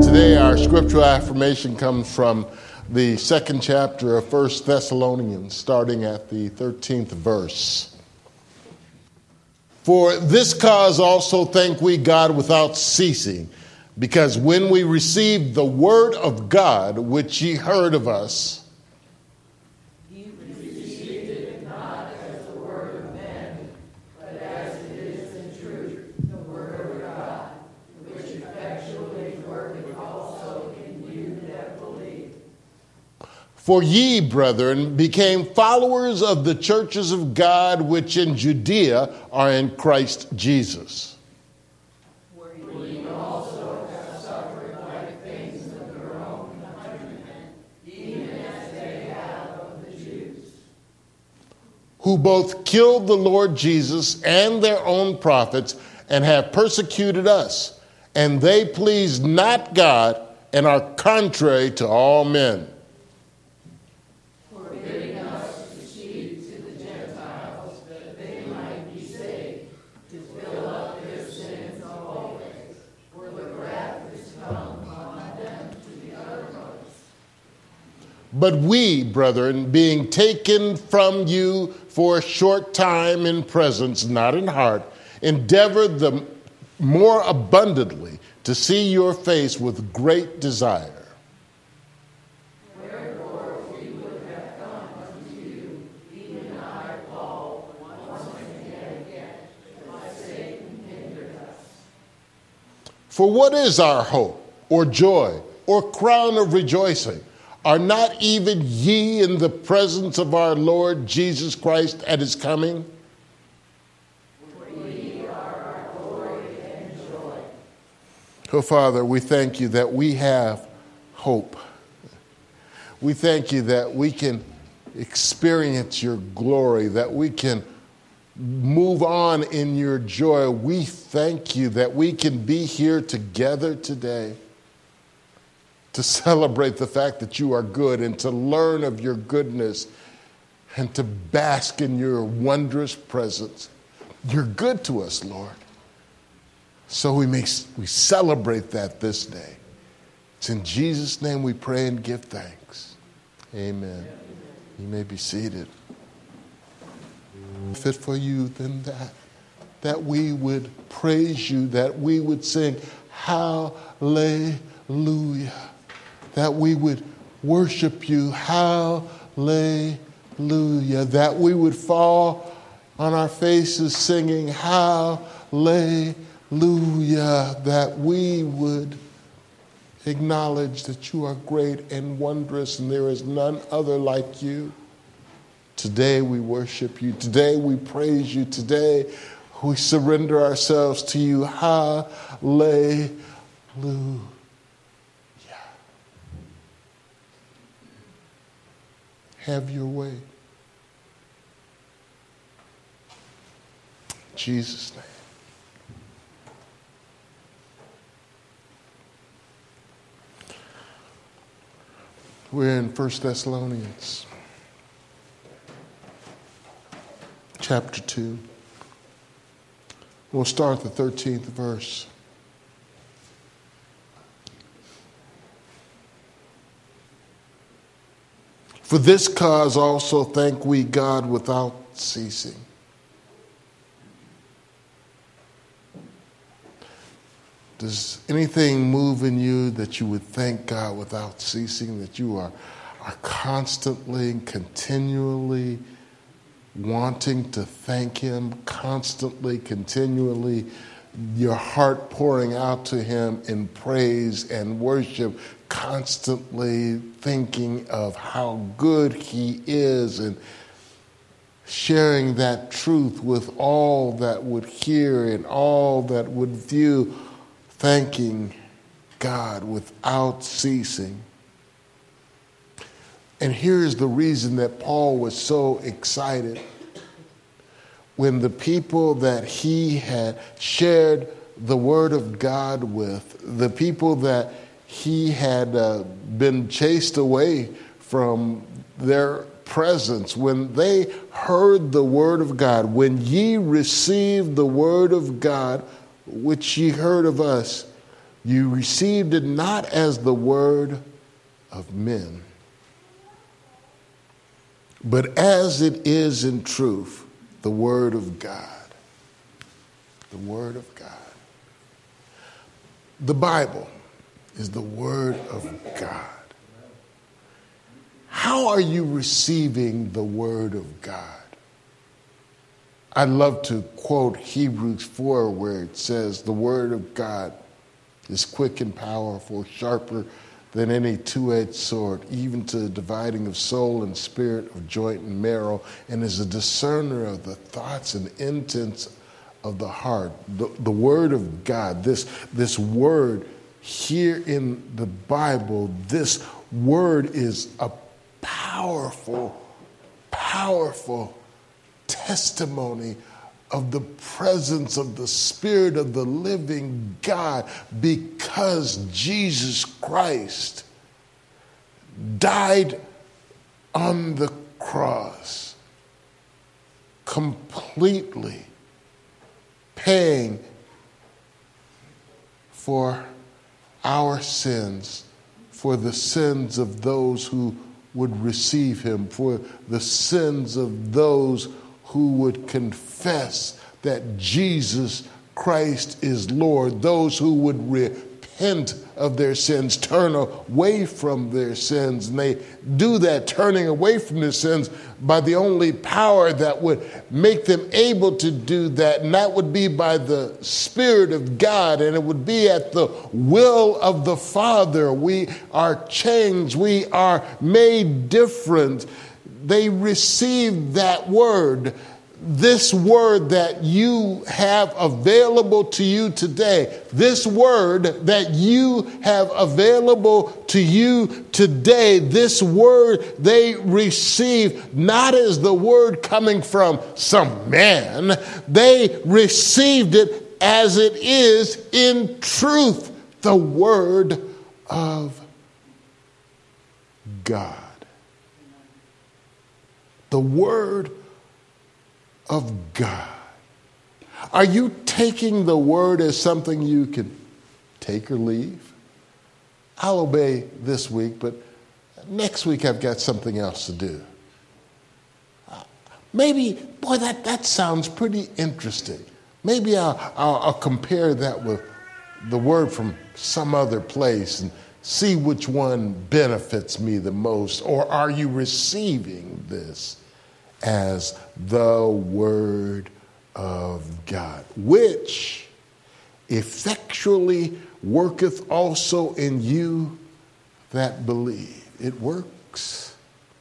Today, our scriptural affirmation comes from the second chapter of 1 Thessalonians, starting at the 13th verse. For this cause also thank we God without ceasing, because when we received the word of God, which ye heard of us, for ye, brethren, became followers of the churches of God which in Judea are in Christ Jesus. Where ye also have suffered like things of your own countrymen, even as they have of the Jews, who both killed the Lord Jesus and their own prophets, and have persecuted us. And they please not God, and are contrary to all men. But we, brethren, being taken from you for a short time in presence, not in heart, endeavor the more abundantly to see your face with great desire. Wherefore we would have come unto you, even I, Paul, once and again, but Satan hindered us. For what is our hope, or joy, or crown of rejoicing? Are not even ye in the presence of our Lord Jesus Christ at his coming? For ye are our glory and joy. Oh, Father, we thank you that we have hope. We thank you that we can experience your glory, that we can move on in your joy. We thank you that we can be here together today to celebrate the fact that you are good and to learn of your goodness and to bask in your wondrous presence. You're good to us, Lord. So we celebrate that this day. It's in Jesus' name we pray and give thanks. Amen. You may be seated. Fit for you than that we would praise you, that we would sing hallelujah, that we would worship you, hallelujah, that we would fall on our faces singing hallelujah, that we would acknowledge that you are great and wondrous and there is none other like you. Today we worship you. Today we praise you. Today we surrender ourselves to you. Hallelujah. Have your way. In Jesus' name. We're in 1 Thessalonians chapter 2. We'll start the 13th verse. For this cause also thank we God without ceasing. Does anything move in you that you would thank God without ceasing, that you are constantly and continually wanting to thank him, constantly, continually, your heart pouring out to him in praise and worship, constantly thinking of how good he is and sharing that truth with all that would hear and all that would view, thanking God without ceasing. And here's the reason that Paul was so excited. When the people that he had shared the word of God with, the people that he had been chased away from their presence, when they heard the word of God, when ye received the word of God, which ye heard of us, You received it not as the word of men, but as it is in truth, the word of God. The word of God. The Bible is the word of God. How are you receiving the word of God? I love to quote Hebrews 4, where it says, the word of God is quick and powerful, sharper than any two-edged sword, even to the dividing of soul and spirit, of joint and marrow, and is a discerner of the thoughts and intents of the heart. The word of God, this word here in the Bible, this word is a powerful, powerful testimony of the presence of the Spirit of the living God, because Jesus Christ died on the cross, completely paying for our sins, for the sins of those who would receive him, for the sins of those who would confess that Jesus Christ is Lord, those who would repent of their sins, turn away from their sins. And they do that turning away from their sins by the only power that would make them able to do that, and that would be by the Spirit of God, and it would be at the will of the Father. We are changed. We are made different. They receive that word, this word that you have available to you today, this word that you have available to you today, this word they receive not as the word coming from some man. They received it as it is in truth, the word of God. The word of God. Are you taking the word as something you can take or leave? I'll obey this week, but next week I've got something else to do. Maybe, boy, that sounds pretty interesting. Maybe I'll compare that with the word from some other place and see which one benefits me the most. Or are you receiving this as the word of God, which effectually worketh also in you that believe? It works.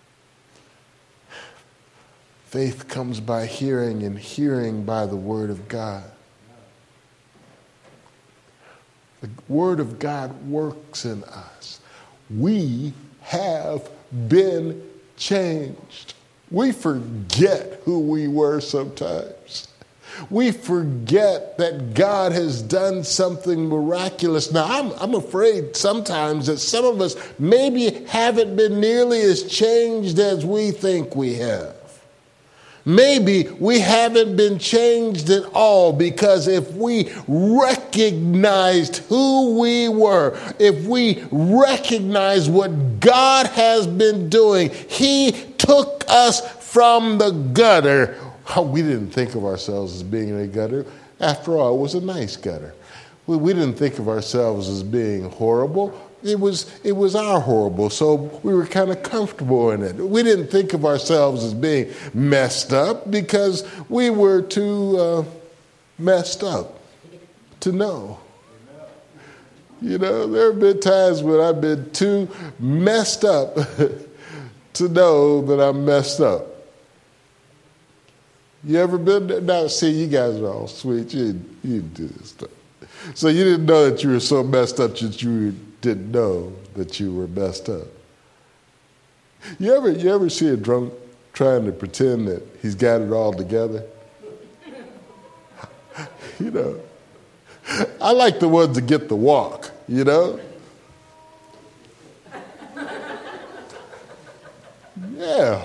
Faith comes by hearing, and hearing by the word of God. The word of God works in us. We have been changed. We forget who we were sometimes. We forget that God has done something miraculous. Now, I'm afraid sometimes that some of us maybe haven't been nearly as changed as we think we have. Maybe we haven't been changed at all, because if we recognized who we were, if we recognized what God has been doing, He took us from the gutter. We didn't think of ourselves as being in a gutter. After all, it was a nice gutter. We didn't think of ourselves as being horrible. It was our horrible, so we were kind of comfortable in it. We didn't think of ourselves as being messed up, because we were too messed up to know. You know, there have been times when I've been too messed up to know that I'm messed up. You ever been there? Now, see, you guys are all sweet. You didn't do this stuff. So you didn't know that you were so messed up that you didn't know that you were messed up. You ever see a drunk trying to pretend that he's got it all together? You know, I like the ones that get the walk, you know? Yeah,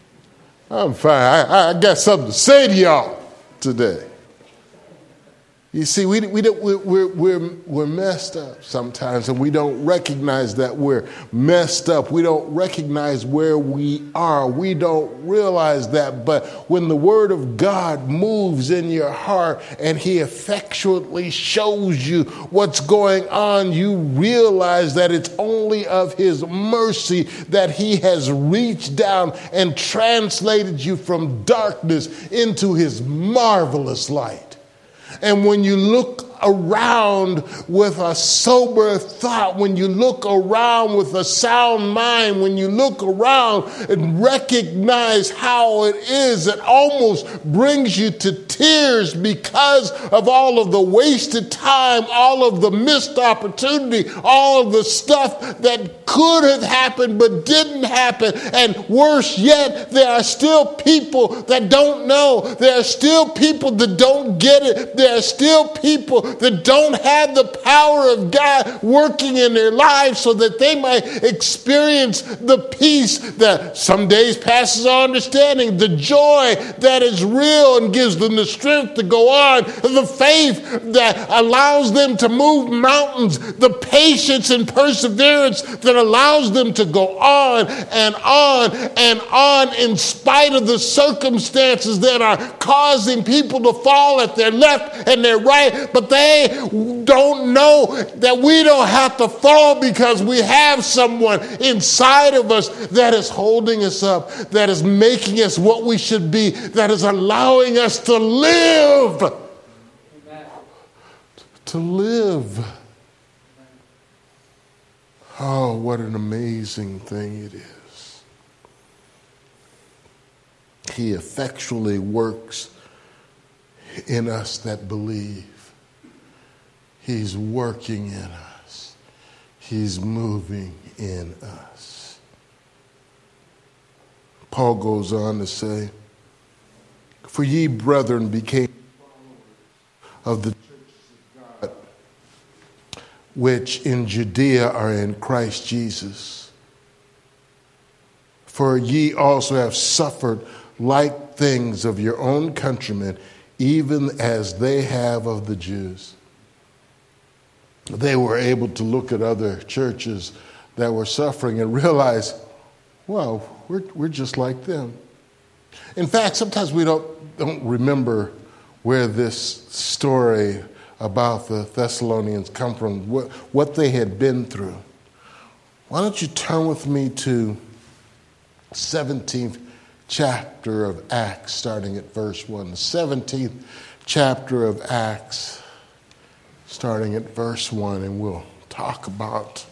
I'm fine. I got something to say to y'all today. You see, we're messed up sometimes, and we don't recognize that we're messed up. We don't recognize where we are. We don't realize that. But when the Word of God moves in your heart and He effectually shows you what's going on, you realize that it's only of His mercy that He has reached down and translated you from darkness into His marvelous light. And when you look around with a sober thought, when you look around with a sound mind, when you look around and recognize how it is, it almost brings you to tears because of all of the wasted time, all of the missed opportunity, all of the stuff that could have happened but didn't happen. And worse yet, there are still people that don't know. There are still people that don't get it. There are still people that don't have the power of God working in their lives so that they might experience the peace that some days passes our understanding, the joy that is real and gives them the strength to go on, the faith that allows them to move mountains, the patience and perseverance that allows them to go on and on and on in spite of the circumstances that are causing people to fall at their left and their right, but they don't know that we don't have to fall because we have someone inside of us that is holding us up, that is making us what we should be, that is allowing us to live. Amen. To live. Oh, what an amazing thing it is. He effectually works in us that believe. He's working in us. He's moving in us. Paul goes on to say, "For ye, brethren, became of the churches of God, which in Judea are in Christ Jesus. For ye also have suffered like things of your own countrymen, even as they have of the Jews." They were able to look at other churches that were suffering and realize, well, we're just like them. In fact, sometimes we don't remember where this story about the Thessalonians come from, what they had been through. Why don't you turn with me to 17th chapter of Acts, starting at verse 1. The 17th chapter of Acts, starting at verse 1, and we'll talk about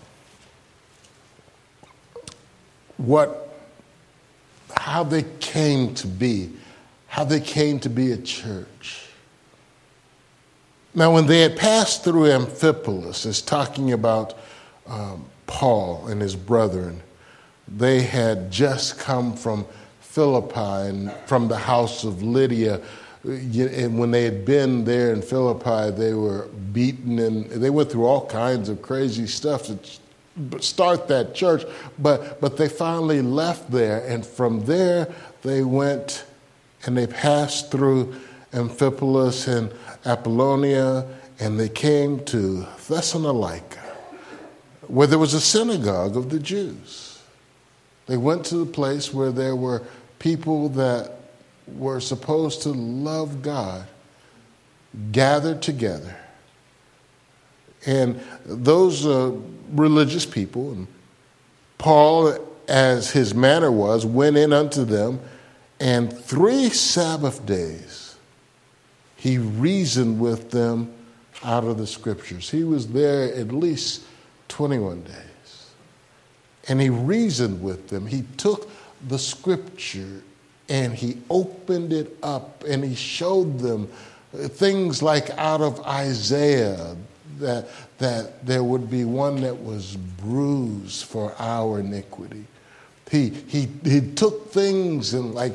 how they came to be a church. Now, when they had passed through Amphipolis, it's talking about Paul and his brethren. They had just come from Philippi and from the house of Lydia. And when they had been there in Philippi, they were beaten and they went through all kinds of crazy stuff to start that church. But they finally left there, and from there they went and they passed through Amphipolis and Apollonia, and they came to Thessalonica, where there was a synagogue of the Jews. They went to the place where there were people that were supposed to love God, gathered together. And those religious people, and Paul, as his manner was, went in unto them, and 3 Sabbath days he reasoned with them out of the scriptures. He was there at least 21 days. And he reasoned with them. He took the scripture and he opened it up and he showed them things like out of Isaiah, that there would be one that was bruised for our iniquity. He took things in like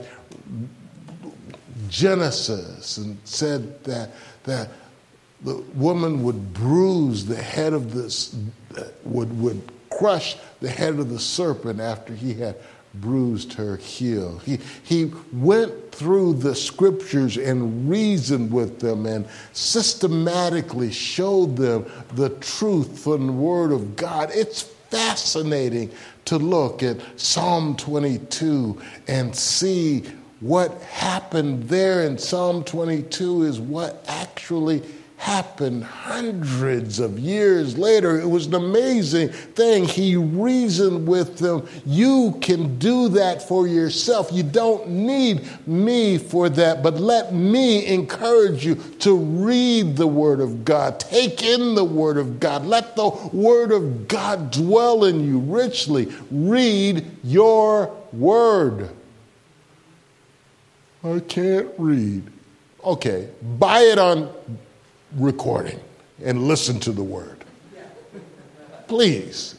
Genesis and said that the woman would bruise the head of this, would crush the head of the serpent after he had bruised her heel. He went through the scriptures and reasoned with them and systematically showed them the truth from the Word of God. It's fascinating to look at Psalm 22 and see what happened there in Psalm 22 is what actually happened hundreds of years later. It was an amazing thing. He reasoned with them. You can do that for yourself. You don't need me for that, but let me encourage you to read the Word of God. Take in the Word of God. Let the Word of God dwell in you richly. Read your Word. I can't read. Okay, buy it on recording and listen to the Word. Please.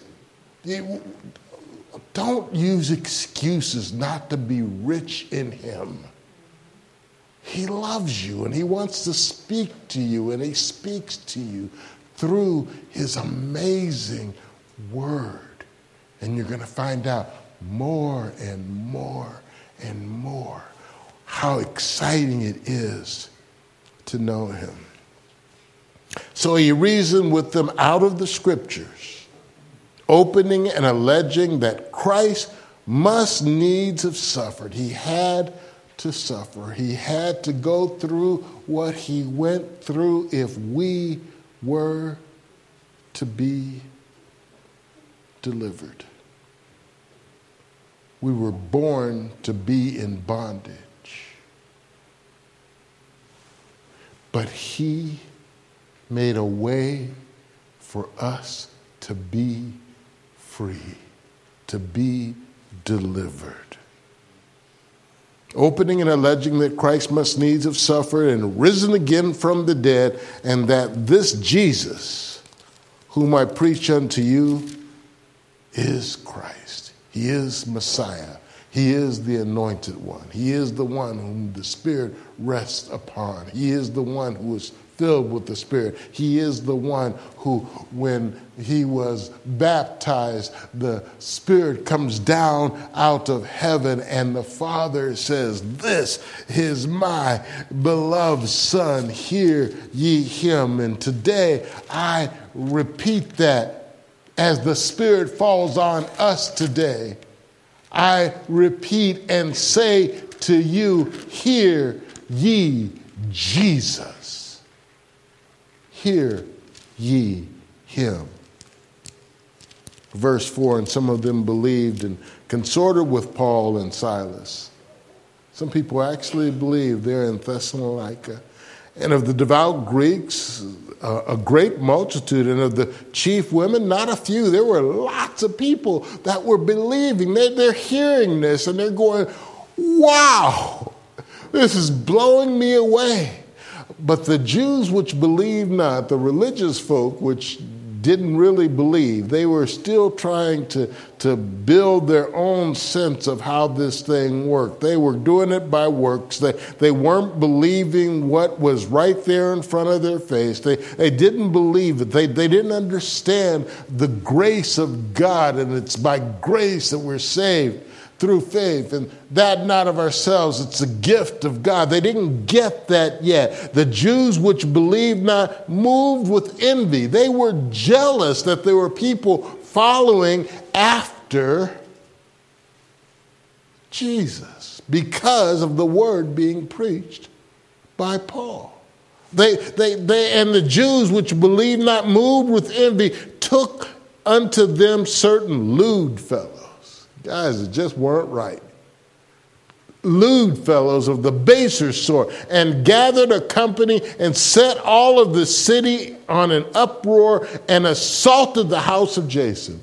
Don't use excuses not to be rich in Him. He loves you and He wants to speak to you, and He speaks to you through His amazing Word. And you're going to find out more and more and more how exciting it is to know Him. So he reasoned with them out of the scriptures, opening and alleging that Christ must needs have suffered. He had to suffer. He had to go through what he went through if we were to be delivered. We were born to be in bondage. But he made a way for us to be free, to be delivered. Opening and alleging that Christ must needs have suffered and risen again from the dead, and that this Jesus, whom I preach unto you, is Christ. He is Messiah. He is the anointed one. He is the one whom the Spirit rests upon. He is the one who is filled with the Spirit. He is the one who, when he was baptized, the Spirit comes down out of heaven and the Father says, "This is my beloved Son, hear ye him." And today I repeat that as the Spirit falls on us today. I repeat and say to you, hear ye Jesus. Hear ye him. Verse 4, and some of them believed and consorted with Paul and Silas. Some people actually believed there in Thessalonica. And of the devout Greeks, a great multitude, and of the chief women, not a few. There were lots of people that were believing. They're hearing this and they're going, wow, this is blowing me away. But the Jews which believed not, the religious folk which didn't really believe, they were still trying to build their own sense of how this thing worked. They were doing it by works. They weren't believing what was right there in front of their face. They didn't believe it. They didn't understand the grace of God, and it's by grace that we're saved through faith, and that not of ourselves, it's a gift of God. They didn't get that yet. The Jews which believed not moved with envy. They were jealous that there were people following after Jesus because of the word being preached by Paul. They and the Jews which believed not moved with envy took unto them certain lewd fellows. Guys that just weren't right. Lewd fellows of the baser sort, and gathered a company and set all of the city on an uproar and assaulted the house of Jason.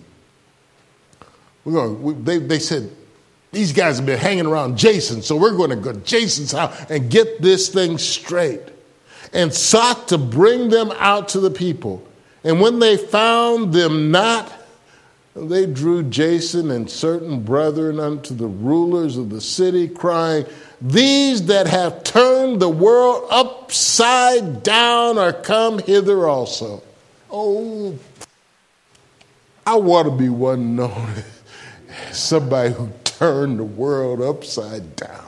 They said, these guys have been hanging around Jason, so we're going to go to Jason's house and get this thing straight. And sought to bring them out to the people. And when they found them not, they drew Jason and certain brethren unto the rulers of the city, crying, "These that have turned the world upside down are come hither also." Oh, I want to be one known as somebody who turn the world upside down.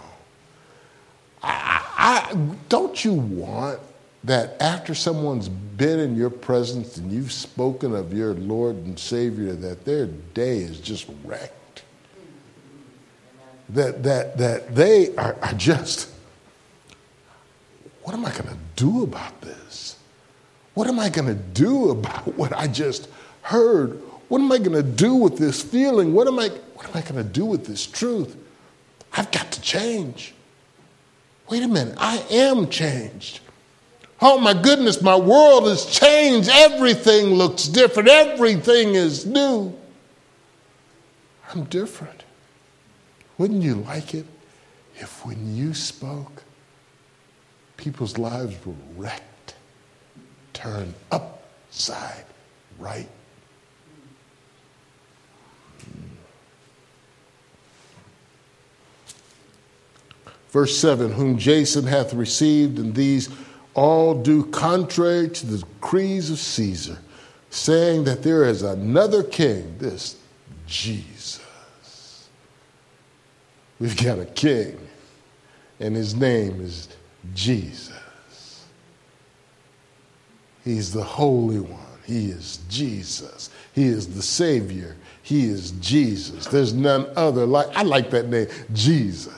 Don't you want that after someone's been in your presence and you've spoken of your Lord and Savior, that their day is just wrecked? That they are just, what am I going to do about this? What am I going to do about what I just heard? What am I going to do with this feeling? What am I going to do with this truth? I've got to change. Wait a minute, I am changed. Oh my goodness, my world has changed. Everything looks different. Everything is new. I'm different. Wouldn't you like it if when you spoke, people's lives were wrecked, turned upside right? Verse 7, whom Jason hath received, and these all do contrary to the decrees of Caesar, saying that there is another king, this Jesus. We've got a king, and his name is Jesus. He's the Holy One. He is Jesus. He is the Savior. He is Jesus. There's none other like, I like that name, Jesus.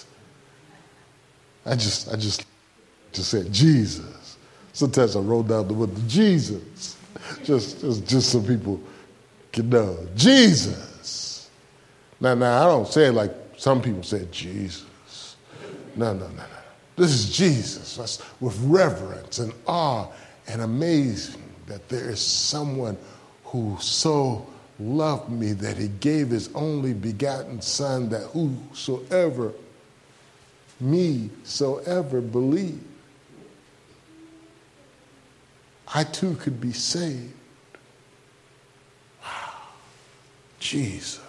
I just said Jesus. Sometimes I wrote down the word Jesus, just so people can know. Jesus. Now, I don't say it like some people say Jesus. No. This is Jesus. That's with reverence and awe and amazing that there is someone who so loved me that he gave his only begotten Son, that whosoever believe, I too could be saved. Wow. Jesus.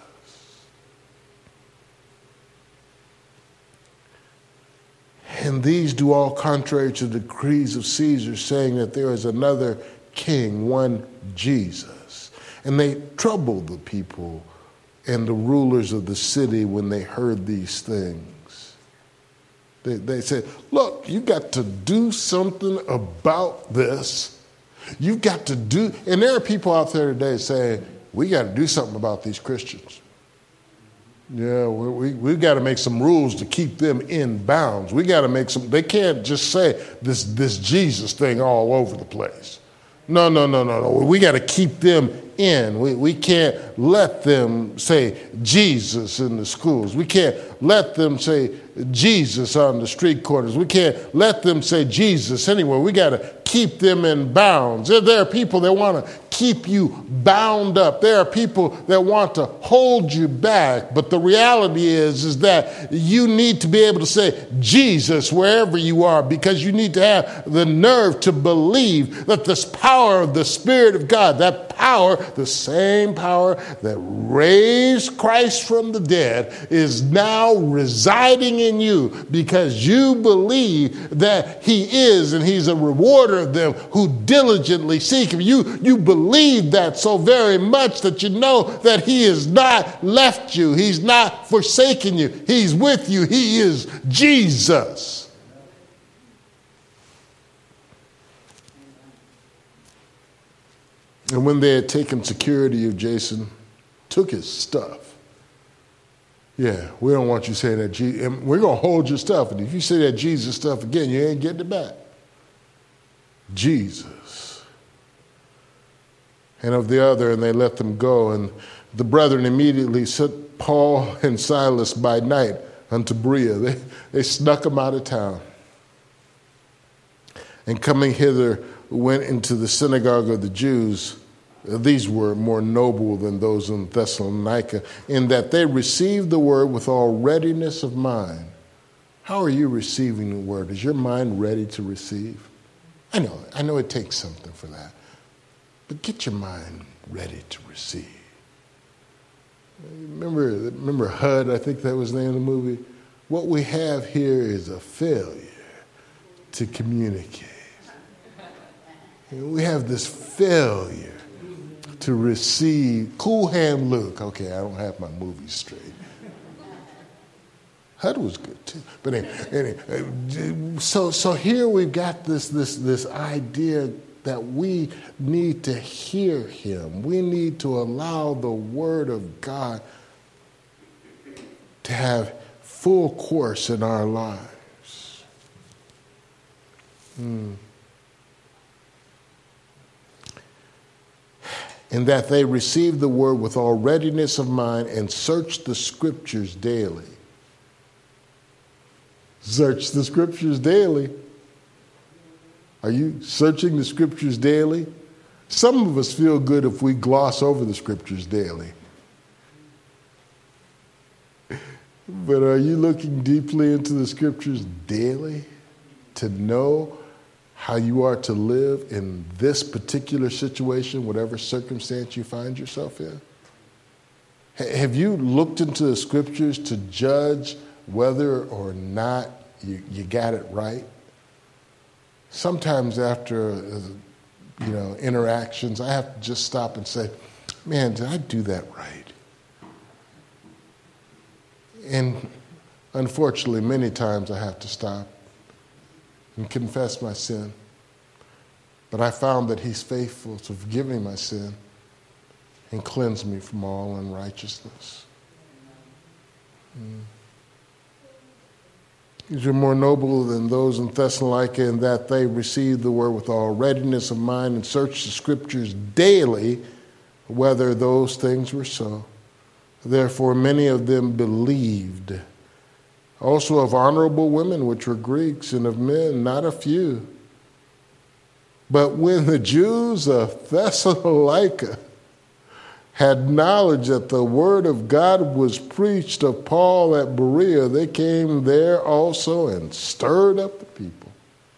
And these do all contrary to the decrees of Caesar, saying that there is another king, one Jesus. And they troubled the people and the rulers of the city when they heard these things. They said, look, you got to do something about this. You've got to do, and there are people out there today saying, we got to do something about these Christians. Yeah, we've got to make some rules to keep them in bounds. We got to make some, they can't just say this Jesus thing all over the place. No. We got to keep them in. We can't let them say Jesus in the schools. We can't let them say Jesus on the street corners. We can't let them say Jesus anywhere. We got to keep them in bounds. There are people that want to keep you bound up. There are people that want to hold you back. But the reality is that you need to be able to say Jesus wherever you are, because you need to have the nerve to believe that this power of the Spirit of God, that power, the same power that raised Christ from the dead, is now residing in you because you believe that he is, and he's a rewarder of them who diligently seek him. You believe that so very much that you know that he has not left you. He's not forsaken you. He's with you. He is Jesus. And when they had taken security of Jason, took his stuff. Yeah, we don't want you saying that Jesus, and we're going to hold your stuff. And if you say that Jesus stuff again, you ain't getting it back. Jesus. And of the other, and they let them go. And the brethren immediately sent Paul and Silas by night unto Berea. They snuck them out of town. And coming hither, went into the synagogue of the Jews. These were more noble than those in Thessalonica, in that they received the word with all readiness of mind. How are you receiving the word? Is your mind ready to receive? I know it takes something for that. But get your mind ready to receive. Remember HUD, I think that was the name of the movie? What we have here is a failure to communicate. We have this failure to receive. Cool Hand Luke. Okay, I don't have my movies straight. HUD was good too. But anyway, so here we've got this idea that we need to hear him. We need to allow the word of God to have full course in our lives. And that they receive the word with all readiness of mind and search the scriptures daily. Search the scriptures daily. Are you searching the scriptures daily? Some of us feel good if we gloss over the scriptures daily. But are you looking deeply into the scriptures daily to know how you are to live in this particular situation, whatever circumstance you find yourself in? Have you looked into the scriptures to judge whether or not you got it right? Sometimes after interactions, I have to just stop and say, man, did I do that right? And unfortunately, many times I have to stop and confess my sin. But I found that he's faithful to forgive me my sin and cleanse me from all unrighteousness. These are more noble than those in Thessalonica in that they received the word with all readiness of mind and searched the scriptures daily whether those things were so. Therefore, many of them believed. Also of honorable women, which were Greeks, and of men, not a few. But when the Jews of Thessalonica had knowledge that the word of God was preached of Paul at Berea, they came there also and stirred up the people.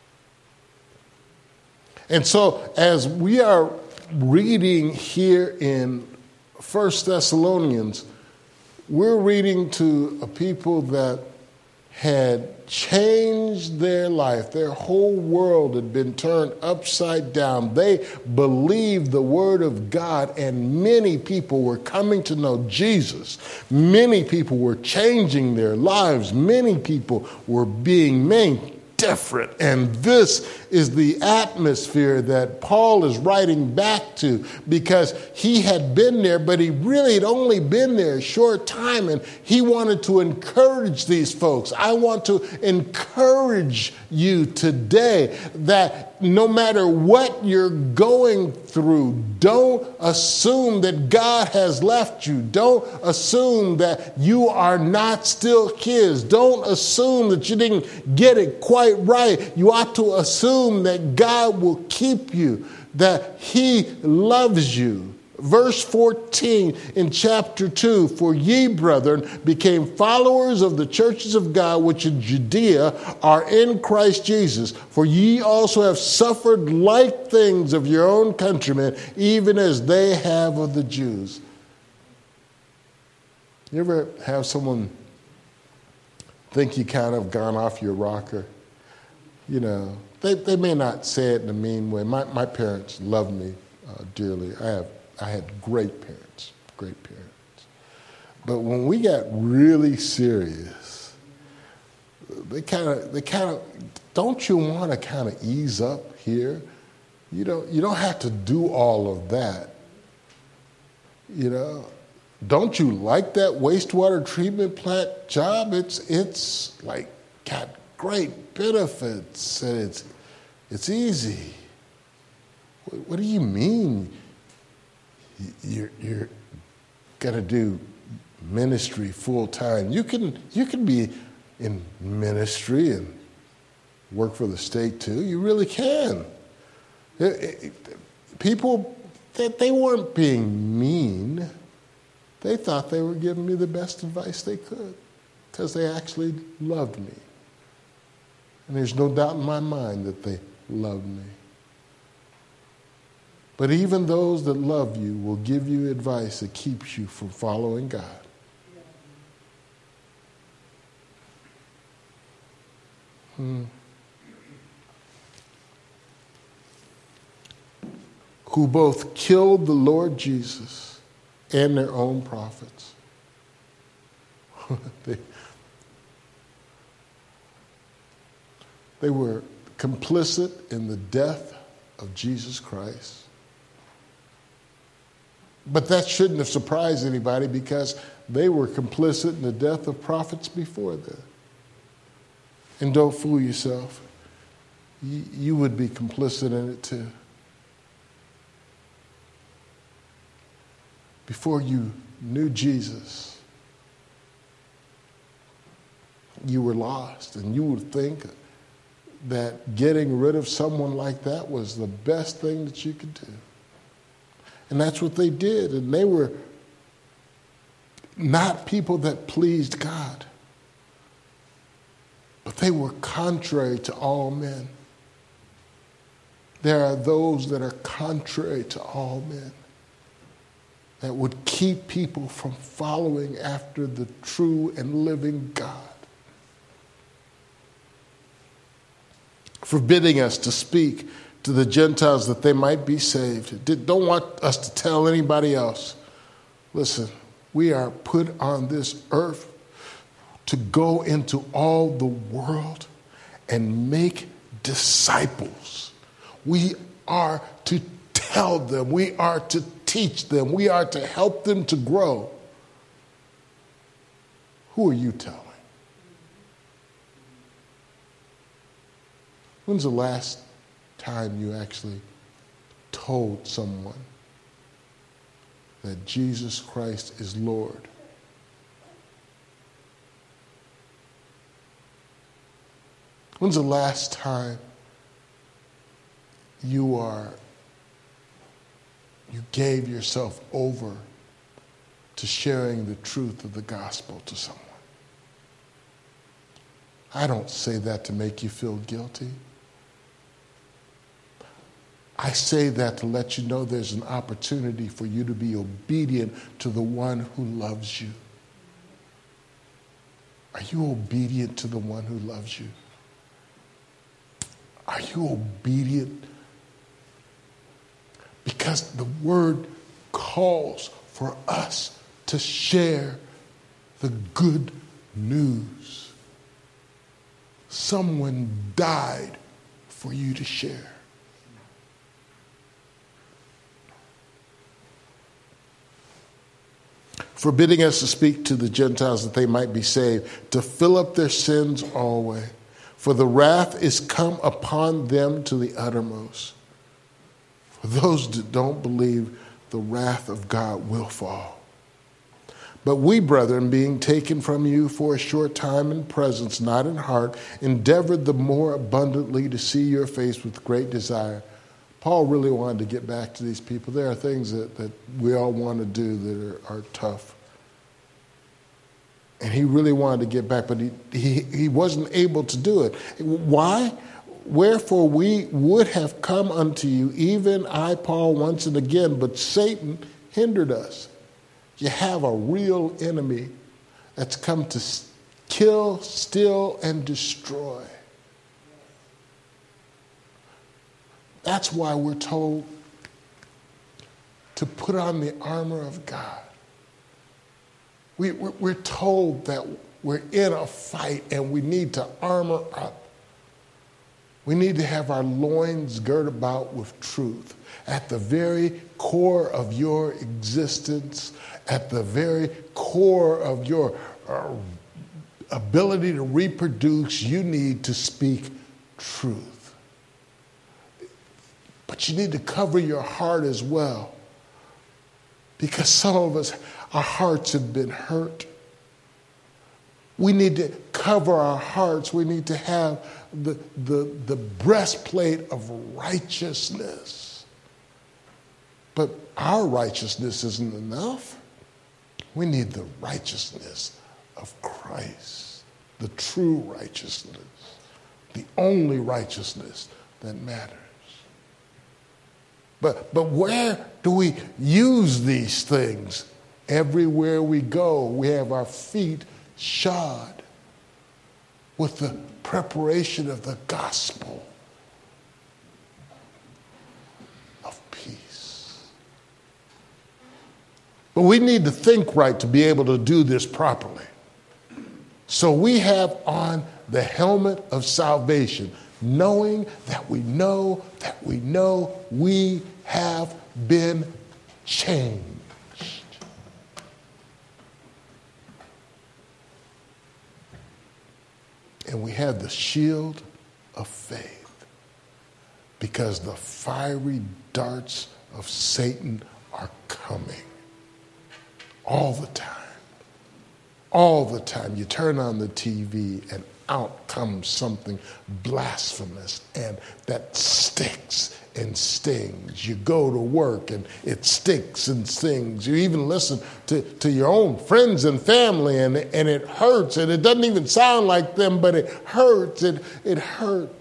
And so, as we are reading here in 1 Thessalonians, we're reading to a people that had changed their life. Their whole world had been turned upside down. They believed the word of God, and many people were coming to know Jesus. Many people were changing their lives. Many people were being made different. And this is the atmosphere that Paul is writing back to, because he had been there, but he really had only been there a short time, and he wanted to encourage these folks. I want to encourage you today that no matter what you're going through, don't assume that God has left you. Don't assume that you are not still his. Don't assume that you didn't get it quite right. You ought to assume that God will keep you, that he loves you. Verse 14 in chapter 2, for ye, brethren, became followers of the churches of God which in Judea are in Christ Jesus. For ye also have suffered like things of your own countrymen, even as they have of the Jews. You ever have someone think you kind of gone off your rocker? You know, they may not say it in a mean way. My parents loved me dearly. I had great parents. But when we got really serious, they kind of, don't you want to kind of ease up here? You don't have to do all of that. You know, don't you like that wastewater treatment plant job? It's like got great benefits and it's easy. What do you mean? You're going to do ministry full time. You can be in ministry and work for the state too. You really can. People, they weren't being mean. They thought they were giving me the best advice they could because they actually loved me. And there's no doubt in my mind that they loved me. But even those that love you will give you advice that keeps you from following God. Who both killed the Lord Jesus and their own prophets. They were complicit in the death of Jesus Christ. But that shouldn't have surprised anybody because they were complicit in the death of prophets before them. And don't fool yourself. You would be complicit in it too. Before you knew Jesus, you were lost, and you would think that getting rid of someone like that was the best thing that you could do. And that's what they did, and they were not people that pleased God, but they were contrary to all men. There are those that are contrary to all men, that would keep people from following after the true and living God. Forbidding us to speak to the Gentiles that they might be saved. Don't want us to tell anybody else. Listen, we are put on this earth to go into all the world and make disciples. We are to tell them. We are to teach them. We are to help them to grow. Who are you telling? When's the last time you actually told someone that Jesus Christ is Lord? When's the last time you gave yourself over to sharing the truth of the gospel to someone? I don't say that to make you feel guilty. I say that to let you know there's an opportunity for you to be obedient to the one who loves you. Are you obedient to the one who loves you? Are you obedient? Because the word calls for us to share the good news. Someone died for you to share. Forbidding us to speak to the Gentiles that they might be saved, to fill up their sins always. For the wrath is come upon them to the uttermost. For those that don't believe, the wrath of God will fall. But we, brethren, being taken from you for a short time in presence, not in heart, endeavored the more abundantly to see your face with great desire. Paul really wanted to get back to these people. There are things that we all want to do that are tough. And he really wanted to get back, but he wasn't able to do it. Why? Wherefore we would have come unto you, even I, Paul, once and again, but Satan hindered us. You have a real enemy that's come to kill, steal, and destroy. That's why we're told to put on the armor of God. We're told that we're in a fight and we need to armor up. We need to have our loins girt about with truth. At the very core of your existence, at the very core of your ability to reproduce, you need to speak truth. But you need to cover your heart as well. Because some of us, our hearts have been hurt. We need to cover our hearts. We need to have the breastplate of righteousness. But our righteousness isn't enough. We need the righteousness of Christ, the true righteousness, the only righteousness that matters. But where do we use these things? Everywhere we go, we have our feet shod with the preparation of the gospel of peace. But we need to think right to be able to do this properly. So we have on the helmet of salvation. knowing that we know we have been changed. And we have the shield of faith, because the fiery darts of Satan are coming all the time. All the time. You turn on the TV and out comes something blasphemous and that sticks and stings. You go to work and it sticks and stings. You even listen to your own friends and family and it hurts, and it doesn't even sound like them, but it hurts. It hurts.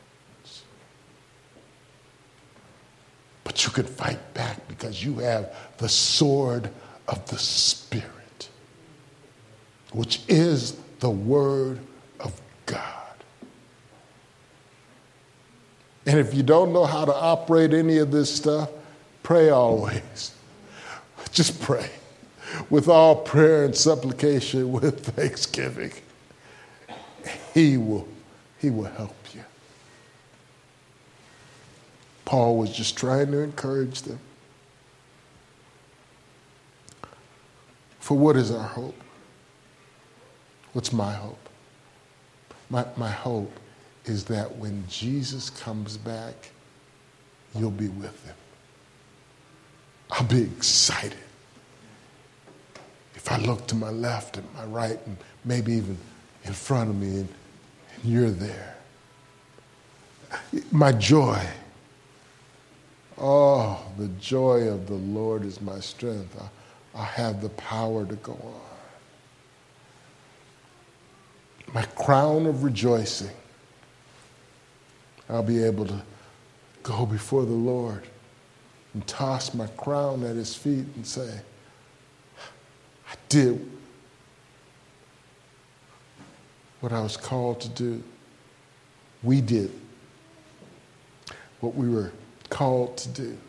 But you can fight back because you have the sword of the Spirit, which is the Word of God. And if you don't know how to operate any of this stuff, pray always. Just pray. With all prayer and supplication, with thanksgiving. He will help you. Paul was just trying to encourage them. For what is our hope? What's my hope? My hope is that when Jesus comes back, you'll be with him. I'll be excited. If I look to my left and my right and maybe even in front of me and you're there. My joy. Oh, the joy of the Lord is my strength. I have the power to go on. My crown of rejoicing. I'll be able to go before the Lord and toss my crown at his feet and say, I did what I was called to do. We did what we were called to do.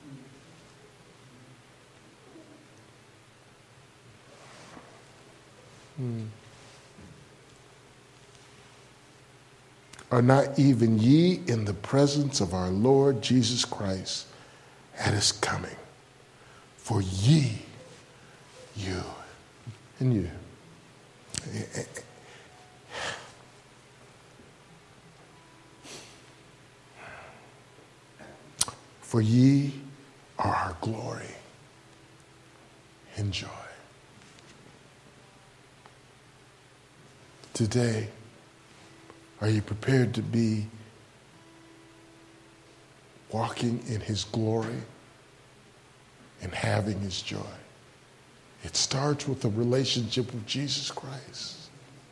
Are not even ye in the presence of our Lord Jesus Christ at his coming? For ye, you, and you. For ye are our glory and joy. Today, are you prepared to be walking in his glory and having his joy? It starts with a relationship with Jesus Christ.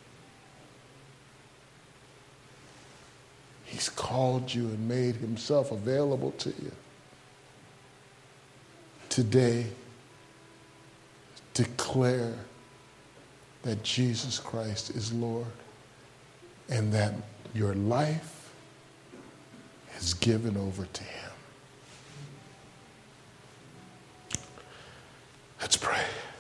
He's called you and made himself available to you. Today, declare that Jesus Christ is Lord and that your life is given over to him. Let's pray.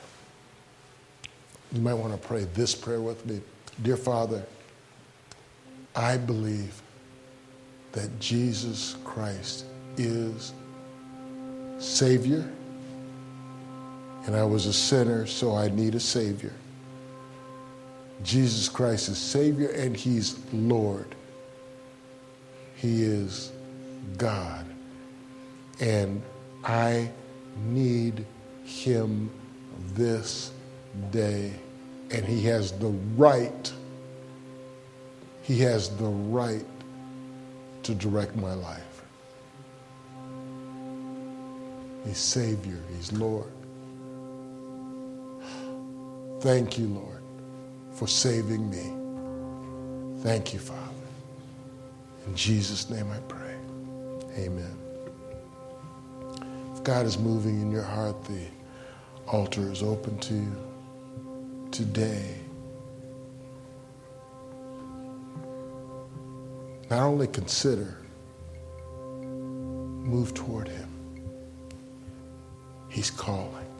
You might want to pray this prayer with me. Dear Father, I believe that Jesus Christ is Savior, and I was a sinner, so I need a Savior. Jesus Christ is Savior, and he's Lord. He is God, and I need him this day, and he has the right to direct my life. He's Savior, he's Lord. Thank you, Lord, for saving me. Thank you, Father. In Jesus' name I pray. Amen. If God is moving in your heart, the altar is open to you today. Not only consider, move toward him. He's calling.